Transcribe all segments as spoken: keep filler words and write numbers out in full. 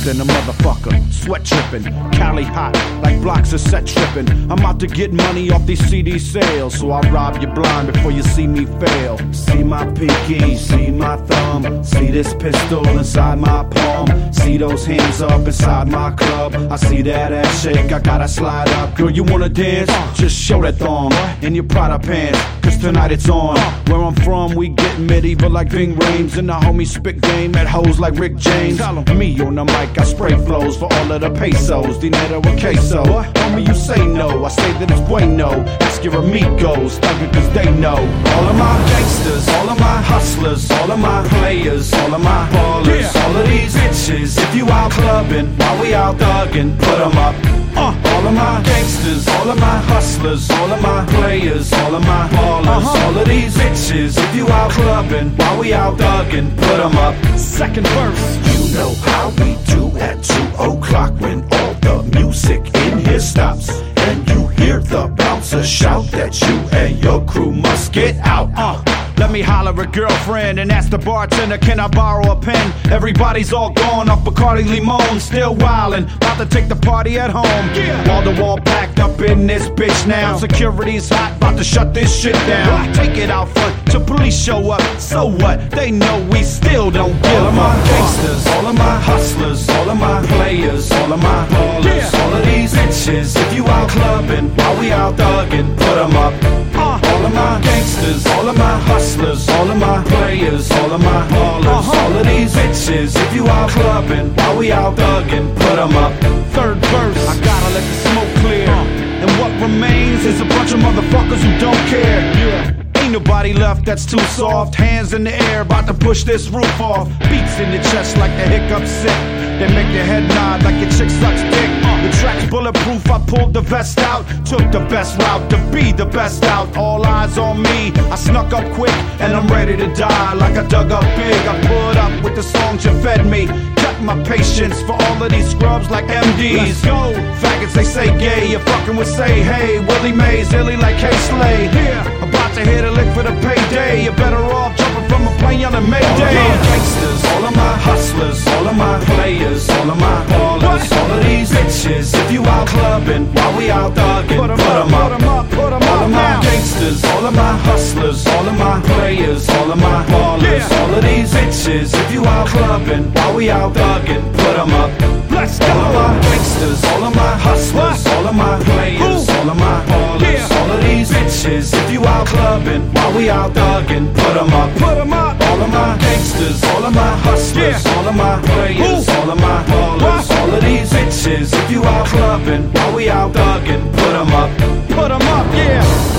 than a motherfucker. Sweat tripping, Cali hot, like blocks of set tripping. I'm out to get money off these C D sales, so I'll rob you blind before you see me fail. See my pinky, see my thumb, see this pistol inside my palm, see those hands up inside my club. I see that ass shake, I gotta slide up. Girl, you wanna dance? Just show that thong in your Prada pants, cause tonight it's on. Where I'm from, we get medieval like Ving Rhames, and the homies spit game at hoes like Rick James. Me on the mic, I spray flows for all of the pesos, dinero and queso. Homie, you say no, I say that it's bueno. Ask your amigos, thug it cause they know. All of my gangsters, all of my hustlers, all of my players, all of my ballers, yeah. All of these bitches, if you out clubbing while we out thugging, put them up. Uh, all of my gangsters, all of my hustlers, all of my players, all of my ballers, uh-huh. All of these bitches, if you out clubbing while we out thugging, put them up. Second verse. You know how we do at two o'clock when all the music in here stops, and you hear the bouncer shout that you and your crew must get out. Uh. Let me holler at girlfriend and ask the bartender, can I borrow a pen? Everybody's all gone off Bacardi Limon, still wildin', about to take the party at home. Yeah. Wall to wall packed up in this bitch now. Security's hot, about to shut this shit down. Take it out front till police show up. So what? They know we still don't give all of my gangsters, all of my hustlers, all of my players, all of my ballers, yeah. All of these bitches, if you out clubbing while we out thugging, put them up. Uh. All of my gangsters, all of my hustlers, all of my players, all of my ballers, uh-huh. All of these bitches, if you out clubbing while we out thugging, put them up. Third verse, I gotta let the smoke clear, uh. And what remains is a bunch of motherfuckers who don't care. Yeah. Ain't nobody left that's too soft. Hands in the air, about to push this roof off. Beats in the chest like the hiccup sick. They make their head nod like your chick sucks dick. The track's bulletproof, I pulled the vest out. Took the best route to be the best out. All eyes on me, I snuck up quick, and I'm ready to die like I dug up big. I put up with the songs you fed me. Cut my patience for all of these scrubs like M Ds. Let's go. Faggots, they say gay, you fucking would say hey. Willie Mays, illy like K-Slay. Yeah. About to hit a lick for the payday. You're better off jumping from a plane on a Mayday. All of my gangsters, all of my hustlers, all of my players, all of my ballers, all of these bitches, if you out clubbing while we out thugging, put them up, put them up, put them up. All of my gangsters, all of my hustlers, all of my players, all of my ballers, yeah. All of these bitches, if you out clubbing while we out thugging, put them up. Let's go. All of my gangsters, all of my hustlers, all of my players, all of my ballers, yeah. All of these bitches, if you out clubbing while we out thugging, put them up, put them up. All of my gangsters, all of my hustlers, yeah. All of my players, all of my ballers, all of these bitches, if you out clubbing while we out thugging, put them up, put them up, yeah.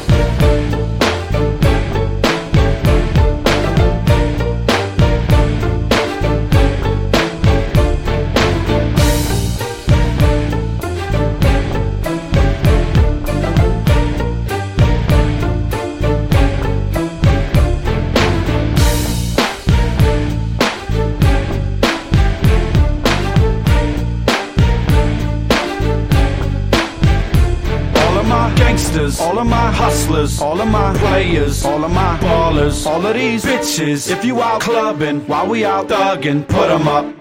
All of my hustlers, all of my players, all of my ballers, all of these bitches, if you out clubbing while we out thugging, put them up.